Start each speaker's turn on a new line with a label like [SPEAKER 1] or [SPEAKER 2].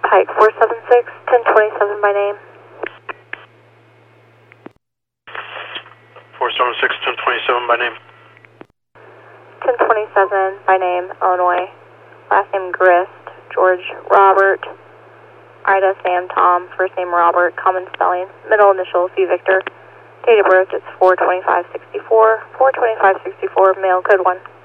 [SPEAKER 1] Pike 476, 1027 by name.
[SPEAKER 2] 476, 1027 by name.
[SPEAKER 1] 1027 by name, Illinois. Last name Grist, George Robert, Ida Sam Tom, first name Robert, common spelling, middle initial V Victor. Date of birth is 4/25/64, 4/25/64, mail code 1.